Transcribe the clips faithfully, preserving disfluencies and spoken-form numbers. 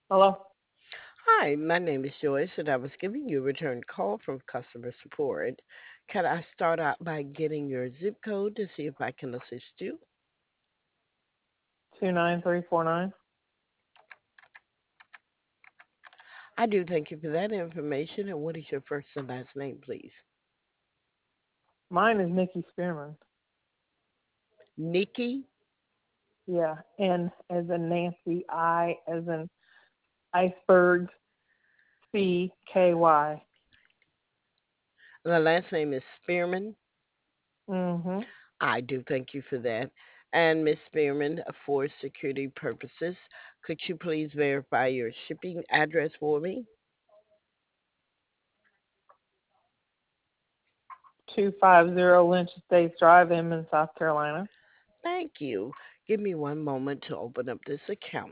Hello? Hi, my name is Joyce, and I was giving you a return call from customer support. Can I start out by getting your zip code to see if I can assist you? two nine three four nine. I do thank you for that information. And what is your first and last name, please? Mine is Nikki Spearman. Nikki. Yeah. N as in Nancy, I as in iceberg, C K Y. The last name is Spearman. Mm-hmm. I do thank you for that. And Miss Spearman, for security purposes, could you please verify your shipping address for me? two fifty Lynch Estates Drive, Inman, South Carolina. Thank you. Give me one moment to open up this account.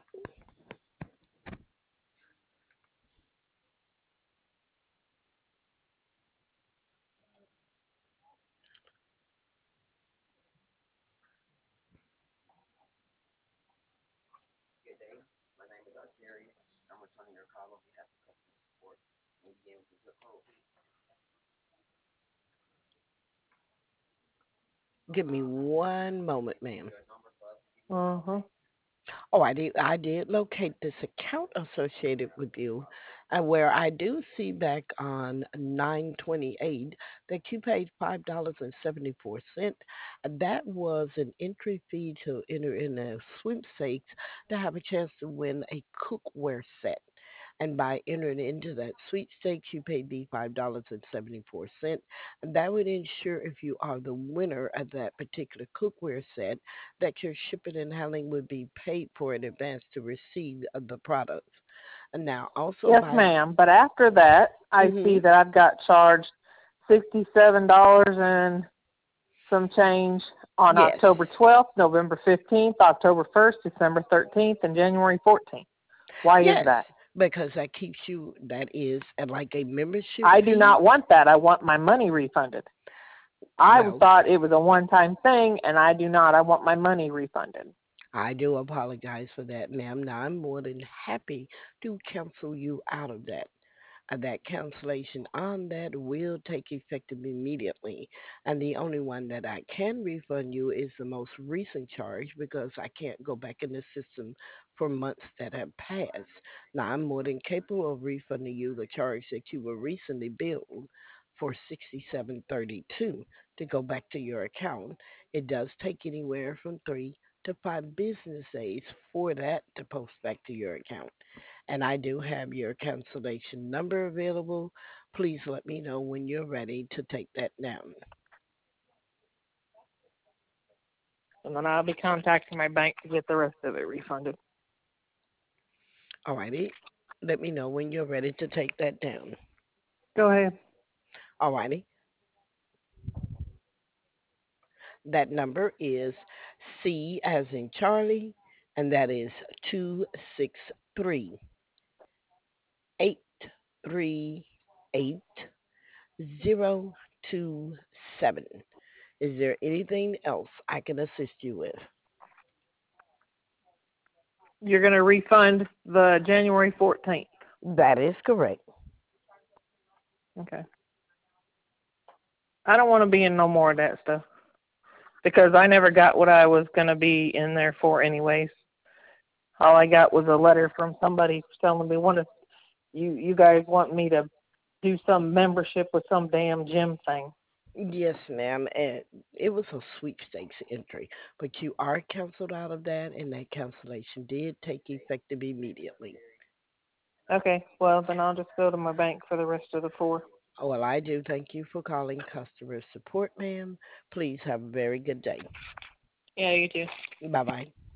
Give me one moment, ma'am. Mm-hmm. Oh, I did. I did locate this account associated with you, and where I do see back on nine twenty eight that you paid five dollars and seventy four cent. That was an entry fee to enter in a sweepstakes to have a chance to win a cookware set. And by entering into that sweepstakes, you paid the five dollars and seventy four cent. And that would ensure if you are the winner of that particular cookware set that your shipping and handling would be paid for in advance to receive uh, the products. And now also Yes, by ma'am. But after that, I see hmm that I've got charged sixty-seven dollars and some change on yes, October twelfth, November fifteenth, October first, December thirteenth, and January fourteenth. Why is yes, that? because that keeps you. That is uh, like a membership I do fee. not want that. I want my money refunded. I Well, thought it was a one time thing, and I do not. I want my money refunded. I do apologize for that, ma'am. Now I'm more than happy to cancel you out of that. Uh, that cancellation on that will take effect immediately. And the only one that I can refund you is the most recent charge because I can't go back in the system for months that have passed. Now, I'm more than capable of refunding you the charge that you were recently billed for sixty-seven thirty-two to go back to your account. It does take anywhere from three to five business days for that to post back to your account, and I do have your cancellation number available. Please let me know when you're ready to take that down. And then I'll be contacting my bank to get the rest of it refunded. Alrighty. Let me know when you're ready to take that down. Go ahead. Alrighty. That number is C as in Charlie, and that is two six three eight three eight zero two seven. Is there anything else I can assist you with? You're going to refund the January fourteenth. That is correct. Okay. I don't want to be in no more of that stuff because I never got what I was going to be in there for, anyways. All I got was a letter from somebody telling me one of you you guys want me to do some membership with some damn gym thing. Yes, ma'am. And it was a sweepstakes entry, but you are canceled out of that, and that cancellation did take effective immediately. Okay, well then I'll just go to my bank for the rest of the four. Oh, well, I do thank you for calling customer support, ma'am. Please have a very good day. Yeah, you too. Bye bye.